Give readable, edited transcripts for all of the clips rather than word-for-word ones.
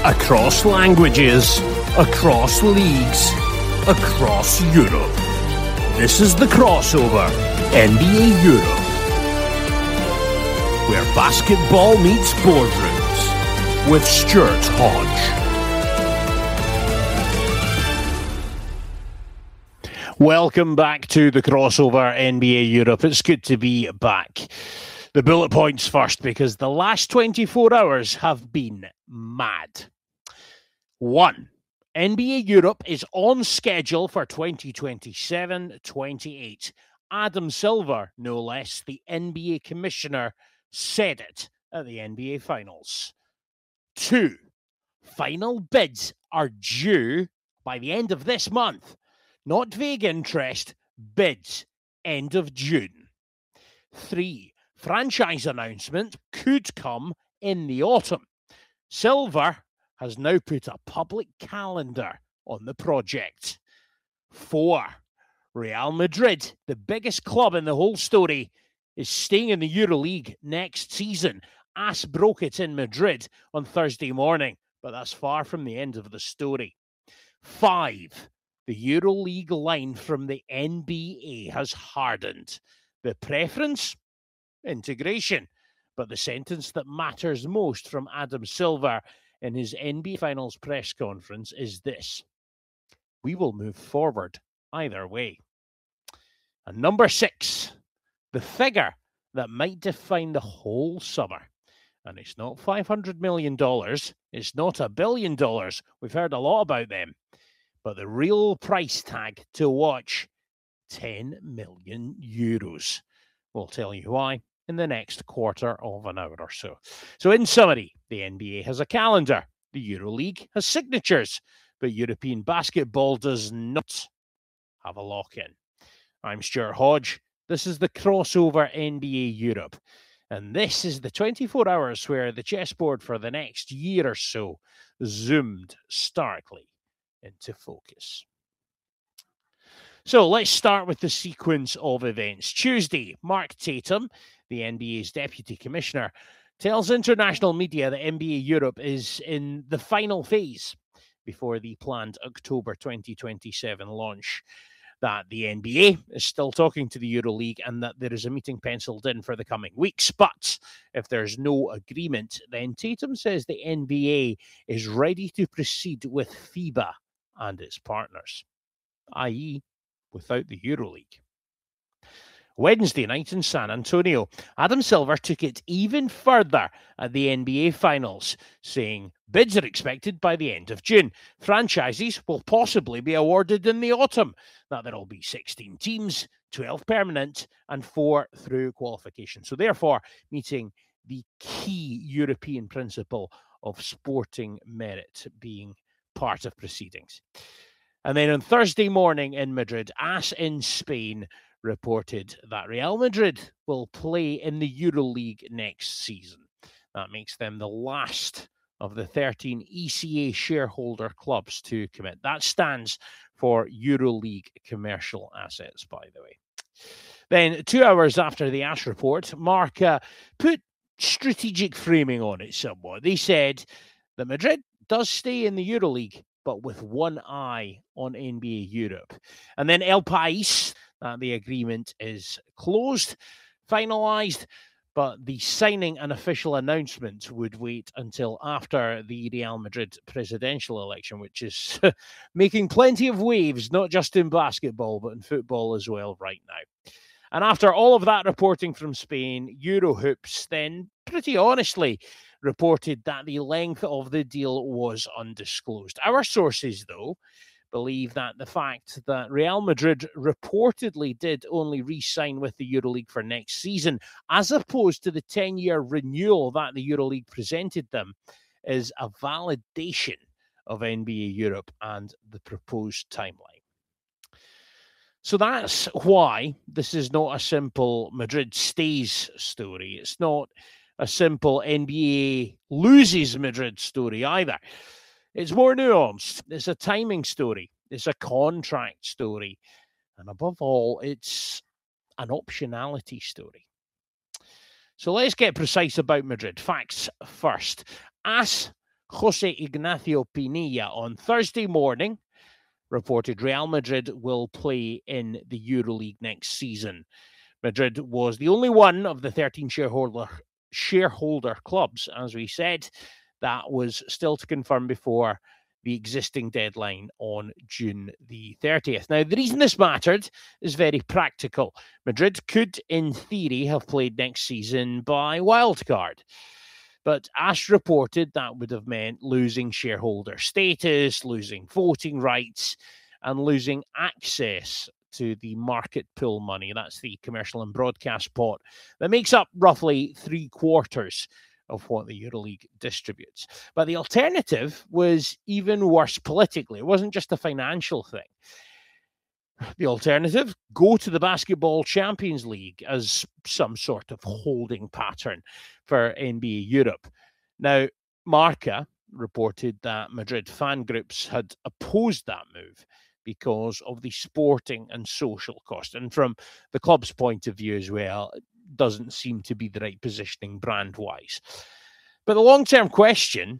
Across languages, across leagues, across Europe. This is the crossover, NBA Europe, where basketball meets boardrooms with Stuart Hodge. Welcome back to the crossover, NBA Europe. It's good to be back. The bullet points first, because the last 24 hours have been mad. 1. NBA Europe is on schedule for 2027-28. Adam Silver, no less, the NBA commissioner, said it at the NBA Finals. 2. Final bids are due by the end of this month. Not vague interest, bids, end of June. 3. Franchise announcement could come in the autumn. Silver has now put a public calendar on the project. 4. Real Madrid, the biggest club in the whole story, is staying in the EuroLeague next season. AS broke it in Madrid on Thursday morning, but that's far from the end of the story. 5. The EuroLeague line from the NBA has hardened. The preference? Integration. But the sentence that matters most from Adam Silver in his NBA Finals press conference is this: we will move forward either way. And number 6, the figure that might define the whole summer. And it's not $500 million. It's not $1 billion. We've heard a lot about them. But the real price tag to watch, 10 million euros. We'll tell you why in the next quarter of an hour or so. So in summary, the NBA has a calendar, the EuroLeague has signatures, but European basketball does not have a lock-in. I'm Stuart Hodge. This is the crossover NBA Europe. And this is the 24 hours where the chessboard for the next year or so zoomed starkly into focus. So let's start with the sequence of events. Tuesday, Mark Tatum, the NBA's deputy commissioner, tells international media that NBA Europe is in the final phase before the planned October 2027 launch. That the NBA is still talking to the EuroLeague and that there is a meeting penciled in for the coming weeks. But if there's no agreement, then Tatum says the NBA is ready to proceed with FIBA and its partners, i.e., without the EuroLeague. Wednesday night in San Antonio, Adam Silver took it even further at the NBA Finals, saying bids are expected by the end of June. Franchises will possibly be awarded in the autumn. That there'll be 16 teams, 12 permanent, and 4 through qualification. So therefore, meeting the key European principle of sporting merit being part of proceedings. And then on Thursday morning in Madrid, AS in Spain reported that Real Madrid will play in the EuroLeague next season. That makes them the last of the 13 ECA shareholder clubs to commit. That stands for EuroLeague commercial assets, by the way. Then 2 hours after the AS report, Mark put strategic framing on it somewhat. They said that Madrid does stay in the EuroLeague, but with one eye on NBA Europe. And then El País, the agreement is closed, finalized, but the signing and official announcement would wait until after the Real Madrid presidential election, which is making plenty of waves, not just in basketball, but in football as well right now. And after all of that reporting from Spain, Eurohoops then pretty honestly reported that the length of the deal was undisclosed. Our sources, though, believe that the fact that Real Madrid reportedly did only re-sign with the EuroLeague for next season, as opposed to the 10-year renewal that the EuroLeague presented them, is a validation of NBA Europe and the proposed timeline. So that's why this is not a simple Madrid stays story. It's not a simple NBA loses Madrid story either. It's more nuanced. It's a timing story. It's a contract story. And above all, it's an optionality story. So let's get precise about Madrid. Facts first. AS Jose Ignacio Pinilla on Thursday morning reported Real Madrid will play in the EuroLeague next season. Madrid was the only one of the 13 shareholder clubs, as we said, that was still to confirm before the existing deadline on June the 30th. Now, the reason this mattered is very practical. Madrid could, in theory, have played next season by wildcard. But AS reported that would have meant losing shareholder status, losing voting rights, and losing access to the market pool money. That's the commercial and broadcast pot that makes up roughly 3/4 of what the EuroLeague distributes. But the alternative was even worse politically. It wasn't just a financial thing. The alternative, go to the Basketball Champions League as some sort of holding pattern for NBA Europe. Now, Marca reported that Madrid fan groups had opposed that move because of the sporting and social cost. And from the club's point of view as well, it doesn't seem to be the right positioning brand-wise. But the long-term question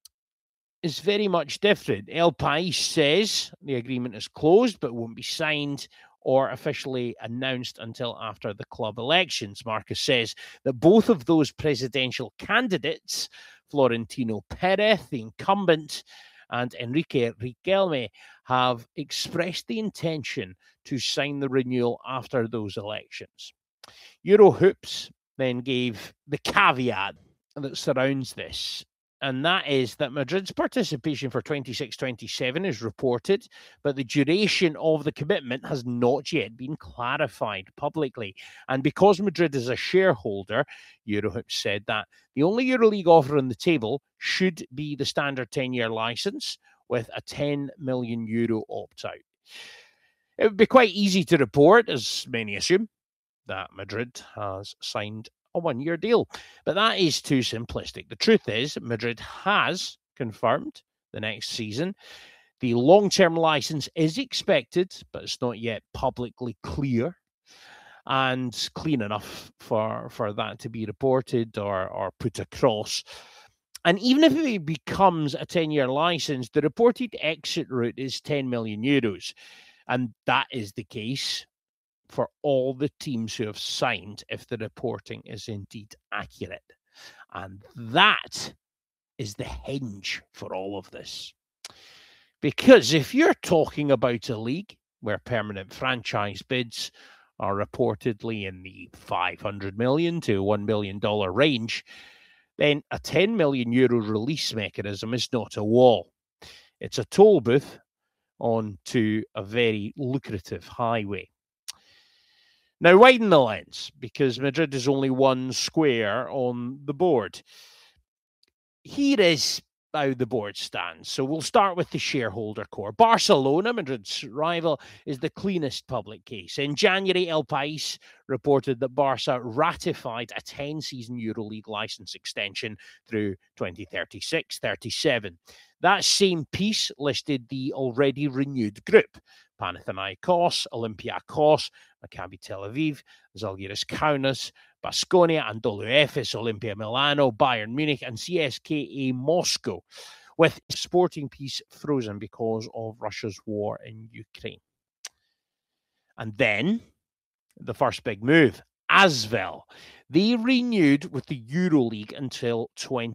is very much different. El País says the agreement is closed but won't be signed or officially announced until after the club elections. Marca says that both of those presidential candidates, Florentino Perez, the incumbent, and Enrique Riquelme, have expressed the intention to sign the renewal after those elections. Eurohoops then gave the caveat that surrounds this, and that is that Madrid's participation for 26-27 is reported, but the duration of the commitment has not yet been clarified publicly. And because Madrid is a shareholder, Eurohoops said that the only EuroLeague offer on the table should be the standard 10-year license with a €10 million opt-out. It would be quite easy to report, as many assume, that Madrid has signed a one-year deal. But that is too simplistic. The truth is, Madrid has confirmed the next season. The long-term license is expected, but it's not yet publicly clear and clean enough for that to be reported or put across. And even if it becomes a 10-year license, the reported exit route is €10 million. And that is the case for all the teams who have signed if the reporting is indeed accurate. And that is the hinge for all of this. Because if you're talking about a league where permanent franchise bids are reportedly in the €500 million to $1 billion range, then a €10 million release mechanism is not a wall. It's a toll booth onto a very lucrative highway. Now, widen the lens, because Madrid is only one square on the board. Here is how the board stands. So we'll start with the shareholder core. Barcelona, Madrid's rival, is the cleanest public case. In January, El País reported that Barca ratified a 10-season EuroLeague license extension through 2036-37. That same piece listed the already renewed group: Panathinaikos, Olympiacos, Maccabi Tel Aviv, Zalgiris Kaunas, Baskonia, Anadolu Efes, Olympia Milano, Bayern Munich, and CSKA Moscow, with Sporting piece frozen because of Russia's war in Ukraine. And then the first big move, ASVEL. They renewed with the EuroLeague until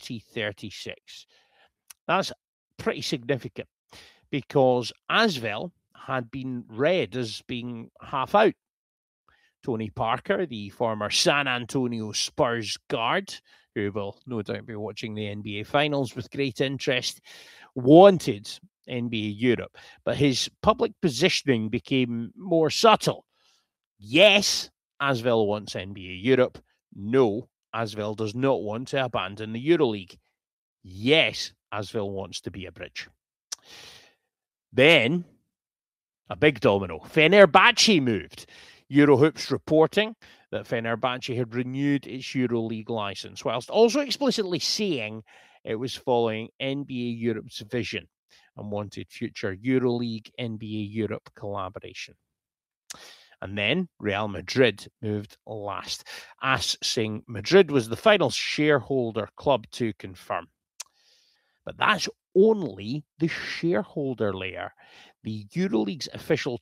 2036. That's pretty significant because ASVEL had been read as being half out. Tony Parker, the former San Antonio Spurs guard, who will no doubt be watching the NBA Finals with great interest, wanted NBA Europe, but his public positioning became more subtle. Yes, ASVEL wants NBA Europe. No, ASVEL does not want to abandon the EuroLeague. Yes, ASVEL wants to be a bridge. Then, a big domino. Fenerbahce moved. Eurohoops reporting that Fenerbahce had renewed its EuroLeague license, whilst also explicitly saying it was following NBA Europe's vision and wanted future EuroLeague NBA Europe collaboration. And then Real Madrid moved last, AS saying Madrid was the final shareholder club to confirm. But that's only the shareholder layer. The EuroLeague's official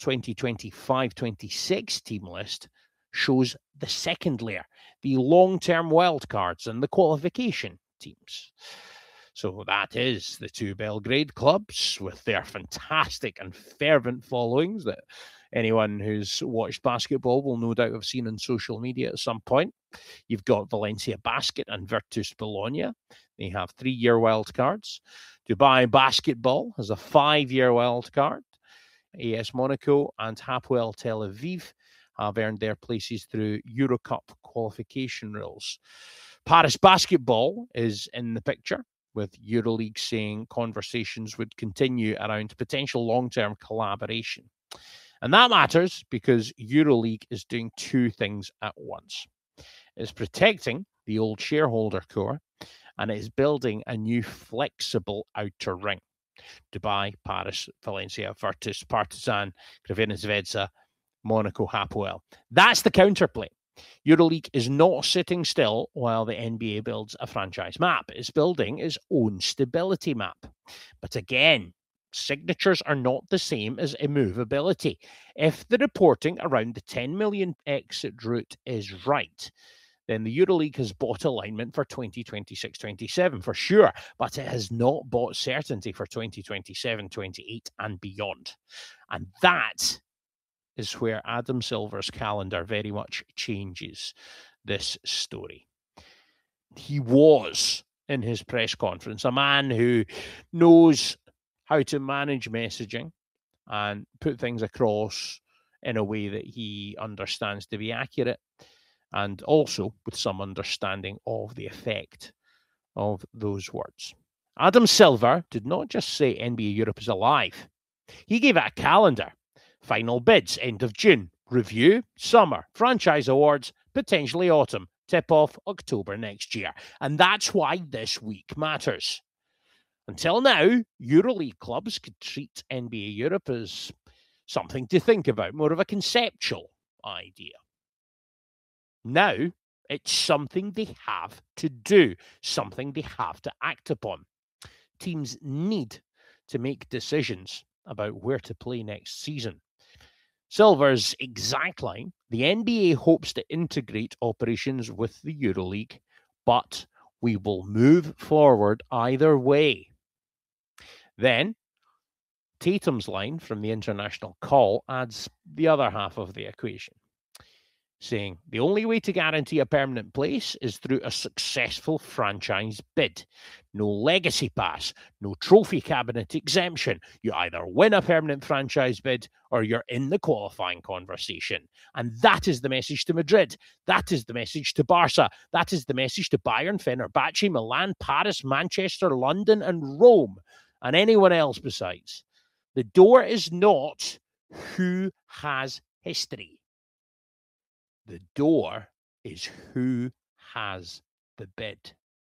2025-26 team list shows the second layer, the long-term wildcards and the qualification teams. So that is the two Belgrade clubs with their fantastic and fervent followings that anyone who's watched basketball will no doubt have seen on social media at some point. You've got Valencia Basket and Virtus Bologna. They have 3-year wildcards. Dubai Basketball has a 5-year wildcard. AS Monaco and Hapoel Tel Aviv have earned their places through Eurocup qualification rules. Paris Basketball is in the picture, with EuroLeague saying conversations would continue around potential long-term collaboration. And that matters because EuroLeague is doing two things at once. It's protecting the old shareholder core, and it is building a new flexible outer ring. Dubai, Paris, Valencia, Virtus, Partizan, Crvena Zvezda, Monaco, Hapoel. That's the counterplay. EuroLeague is not sitting still while the NBA builds a franchise map. It's building its own stability map. But again, signatures are not the same as immovability. If the reporting around the 10 million exit route is right, then the EuroLeague has bought alignment for 2026-27 for sure, but it has not bought certainty for 2027-28 and beyond. And that is where Adam Silver's calendar very much changes this story. He was, in his press conference, a man who knows how to manage messaging and put things across in a way that he understands to be accurate, and also with some understanding of the effect of those words. Adam Silver did not just say NBA Europe is alive. He gave it a calendar. Final bids, end of June. Review, summer. Franchise awards, potentially autumn. Tip-off, October next year. And that's why this week matters. Until now, EuroLeague clubs could treat NBA Europe as something to think about, more of a conceptual idea. Now, it's something they have to do, something they have to act upon. Teams need to make decisions about where to play next season. Silver's exact line: the NBA hopes to integrate operations with the EuroLeague, but we will move forward either way. Then, Tatum's line from the international call adds the other half of the equation, saying the only way to guarantee a permanent place is through a successful franchise bid. No legacy pass, no trophy cabinet exemption. You either win a permanent franchise bid or you're in the qualifying conversation. And that is the message to Madrid. That is the message to Barca. That is the message to Bayern, Fenerbahce, Milan, Paris, Manchester, London, and Rome, and anyone else besides. The door is not who has history. The door is who has the bid.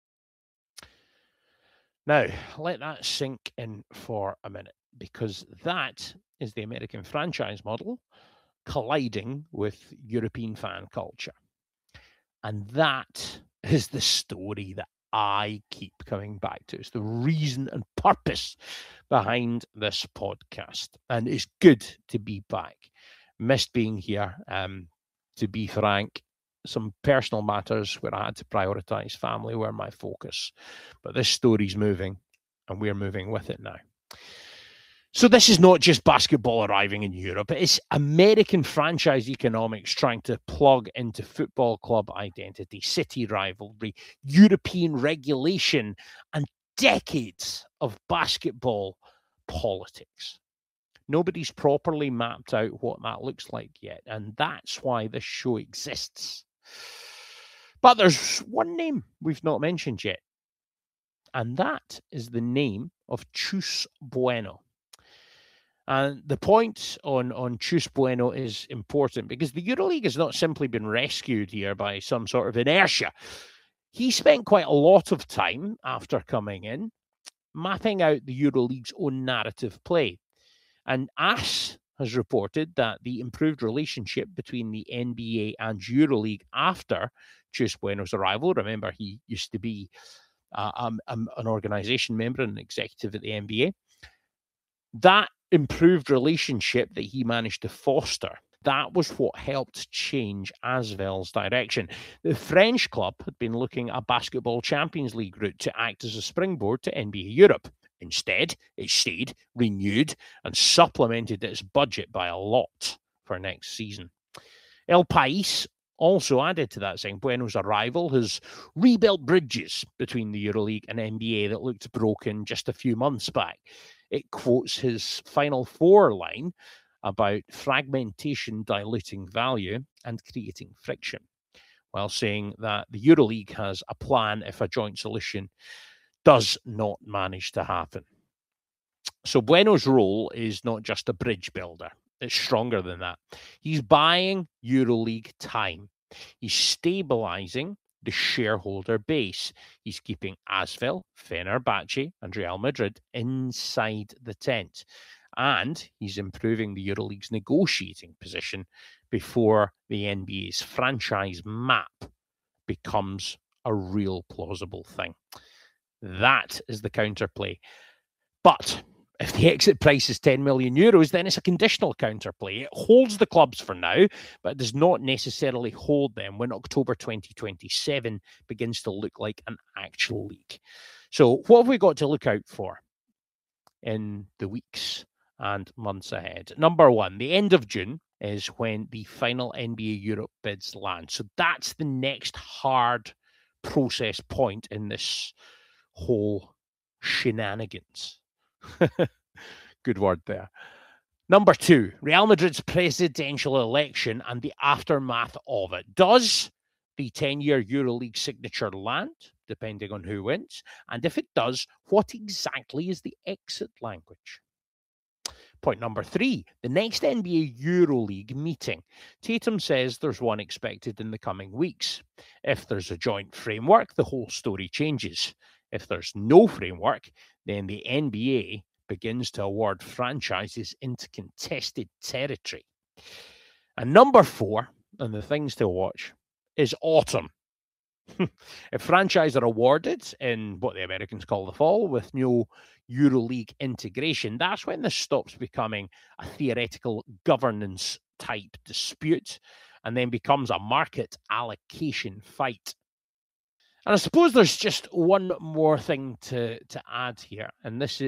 Now, let that sink in for a minute, because that is the American franchise model colliding with European fan culture. And that is the story that I keep coming back to. It's the reason and purpose behind this podcast. And it's good to be back. Missed being here. To be frank, some personal matters where I had to prioritize family were my focus. But this story's moving, and we're moving with it now. So this is not just basketball arriving in Europe. It's American franchise economics trying to plug into football club identity, city rivalry, European regulation, and decades of basketball politics. Nobody's properly mapped out what that looks like yet, and that's why this show exists. But there's one name we've not mentioned yet, and that is the name of Chus Bueno. And the point on Chus Bueno is important because the EuroLeague has not simply been rescued here by some sort of inertia. He spent quite a lot of time after coming in mapping out the EuroLeague's own narrative play. And AS has reported that the improved relationship between the NBA and EuroLeague after Chus Bueno's arrival, remember he used to be an organization member and an executive at the NBA. That improved relationship that he managed to foster, that was what helped change Asvel's direction. The French club had been looking at a Basketball Champions League route to act as a springboard to NBA Europe. Instead, it stayed, renewed, and supplemented its budget by a lot for next season. El País also added to that, saying Bueno's arrival has rebuilt bridges between the EuroLeague and NBA that looked broken just a few months back. It quotes his Final Four line about fragmentation diluting value and creating friction, while saying that the EuroLeague has a plan if a joint solution does not manage to happen. So Bueno's role is not just a bridge builder. It's stronger than that. He's buying EuroLeague time. He's stabilizing the shareholder base. He's keeping Asvel, Fenerbahce, and Real Madrid inside the tent. And he's improving the EuroLeague's negotiating position before the NBA's franchise map becomes a real plausible thing. That is the counterplay. But if the exit price is 10 million euros, then it's a conditional counterplay. It holds the clubs for now, but it does not necessarily hold them when October 2027 begins to look like an actual league. So what have we got to look out for in the weeks and months ahead? Number one, the end of June is when the final NBA Europe bids land. So that's the next hard process point in this whole shenanigans. Good word there. Number two, Real Madrid's presidential election and the aftermath of it. Does the 10-year EuroLeague signature land, depending on who wins? And if it does, what exactly is the exit language? Point number three, the next NBA EuroLeague meeting. Tatum says there's one expected in the coming weeks. If there's a joint framework, the whole story changes. If there's no framework, then the NBA begins to award franchises into contested territory. And number four, and the things to watch, is autumn. If franchises are awarded in what the Americans call the fall with no EuroLeague integration, that's when this stops becoming a theoretical governance type dispute and then becomes a market allocation fight. And I suppose there's just one more thing to add here, and this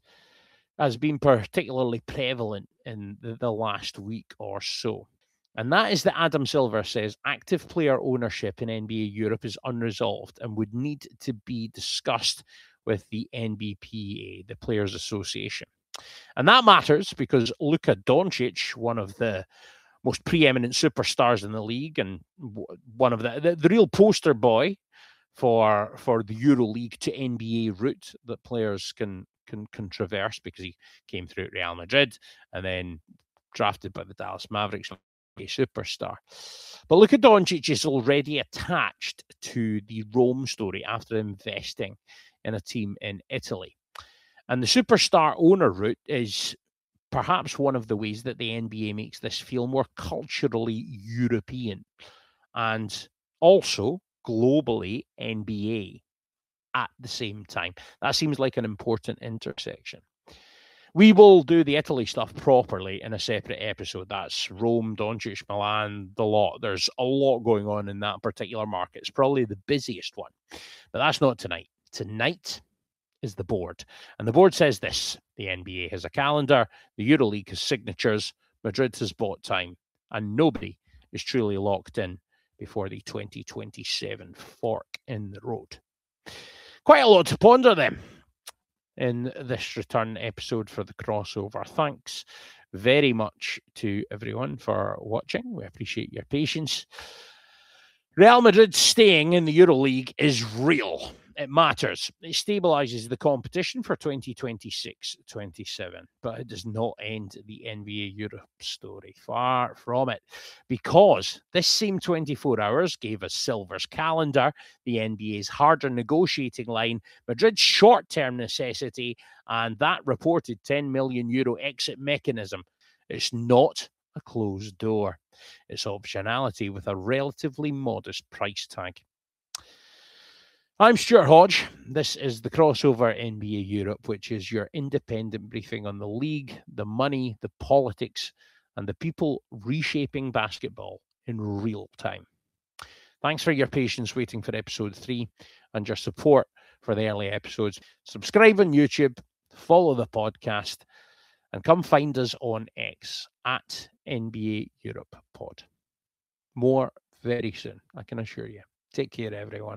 has been particularly prevalent in the last week or so. And that is that Adam Silver says active player ownership in NBA Europe is unresolved and would need to be discussed with the NBPA, the Players Association. And that matters because Luka Doncic, one of the most preeminent superstars in the league and one of the real poster boy for the EuroLeague to NBA route that players can traverse, because he came through at Real Madrid and then drafted by the Dallas Mavericks, a superstar. But Luka Doncic is already attached to the Rome story after investing in a team in Italy. And the superstar owner route is perhaps one of the ways that the NBA makes this feel more culturally European and also globally NBA at the same time. That seems like an important intersection. We will do the Italy stuff properly in a separate episode. That's Rome, Doncic, Milan, the lot. There's a lot going on in that particular market. It's probably the busiest one. But that's not tonight. Tonight is the board. And the board says this: the NBA has a calendar, the EuroLeague has signatures, Madrid has bought time, and nobody is truly locked in before the 2027 fork in the road. Quite a lot to ponder then in this return episode for the crossover. Thanks very much to everyone for watching. We appreciate your patience. Real Madrid staying in the EuroLeague is real. It matters. It stabilizes the competition for 2026-27, but it does not end the NBA Europe story. Far from it. Because this same 24 hours gave us Silver's calendar, the NBA's harder negotiating line, Madrid's short-term necessity, and that reported €10 million exit mechanism. It's not a closed door. It's optionality with a relatively modest price tag. I'm Stuart Hodge. This is the Crossover NBA Europe, which is your independent briefing on the league, the money, the politics, and the people reshaping basketball in real time. Thanks for your patience waiting for episode 3 and your support for the early episodes. Subscribe on YouTube, follow the podcast, and come find us on X at NBA Europe Pod. More very soon, I can assure you. Take care, everyone.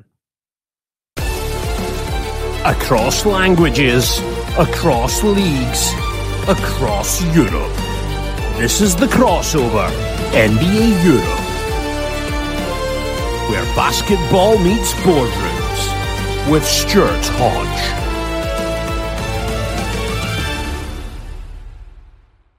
Across languages, across leagues, across Europe. This is the Crossover, NBA Europe, where basketball meets boardrooms with Stuart Hodge.